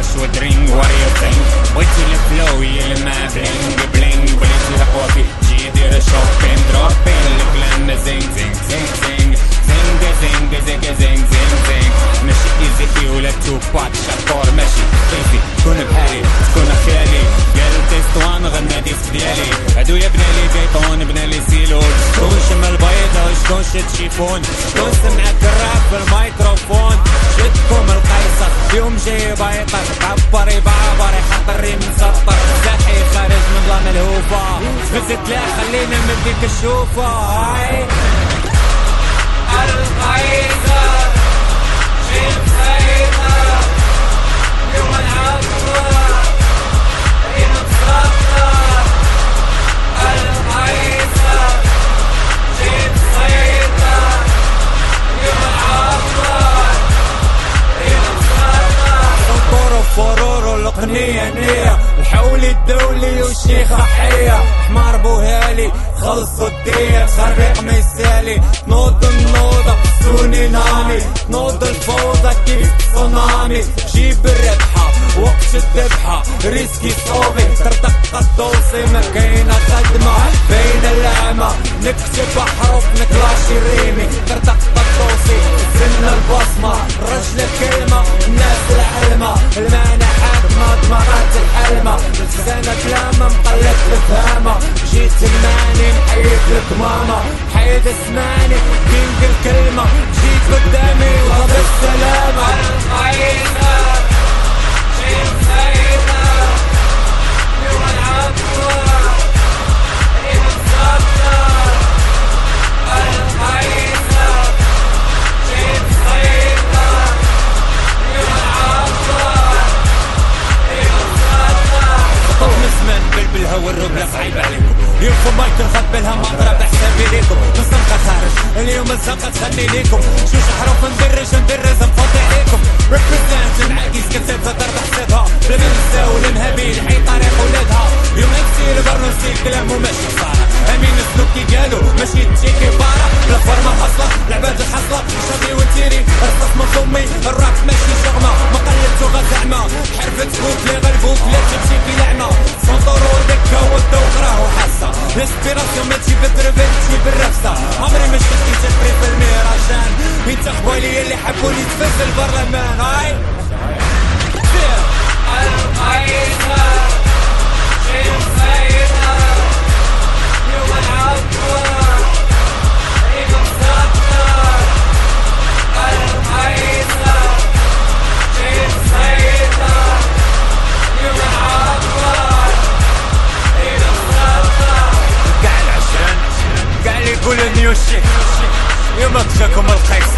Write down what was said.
كاش ودرينج وريو ثينج بغيتي الفلو يلمع بلينج بلينج بغيتي القوة في جي دير شوبين دروبين الكلام زينج زينج زينج زينج زينج زينج زينج زينج زينج زينج ماشي ايزيكي ولا توباك شاكور ماشي كيفي تكون بحالي تكون خيالي قالو تيستوان غنى ديسك ديالي عدويا بنالي بيطون بنالي سيلول شكون شم البيضة وشكون شد شيفون شكون سمعك الراب في الميكروفون شدكم القيصر يوم جاي بايطر عبري بعبري حط الريم مسطر ساحي خارج من ظلام الهوفا فزت لا خلينا نمديك الشوفة هاي القيصر جيب سيطر يوم العبر ريم مسطر القيصر جيب سيطر يوم العبر فرور القنية نية الحولي الدولي والشيخة حية حمار بوهالي خلصوا الدية خريق ميسالي نوض النوضة سوني نامي نوض الفوضى كيف صنامي جيب الربحة وقت الذبحة ريسكي صوبي ترتق الدوسي ما كاينة خدمة بين الأعمى نكتب حروف نكلاشي ريمي ترتق الدوسي سن البصمة رجل الكلمة الناس العلمة المعنى حاكمة دماغات الحلمة لسانة كلامة مقلت بفهامة جيت الماني نحيد لك ماما حيد اسماني كينج الكلمة جيت قدامي وغض السلامة القيصر جيت سيطر يوم العبر ريم مسطر القيصر جيت سيطر يوم العبر ريم مسطر خطوط نسمان بالهوا الربلة صعيب عليكم يوم مايك نخبلها ما اضرب حسابي ليكم نصنقة خارج اليوم الزنقة تخلي ليكم شوش حروف ندرز نفضي عليكم ريبريزنت العاكيس كتبها ضرب حسابها بلا ما نساو المهابيل حي طريق ولادها يوم نكسي البرنسي كلامو ماشي صارة امين سلوكي قالو ماشي تجيكي بارا بلا فورمة حصلة العباد الحصلة شاطي وانتيري رصاص مظلومي الراب ماشي شغمة ما قلتو غزعمة حرفت فوق لي غلبوك لا تمشي في لعنة سنطرو دكا والذوق راهو حاسة الاسبيراسيون ما تجيب الدربات تجيب الرفسة عمري ما شفت كي تفري في المهرجان انت خوالي اللي حبوني تفز البرلمان هاي القيصر جيب سيطر يوم العبر ريم مسطر القيصر جيب سيطر يوم العبر ريم مسطر قاع العشرين قاع اللي يقولوا نيو شيك يوم اكشاكم القيصر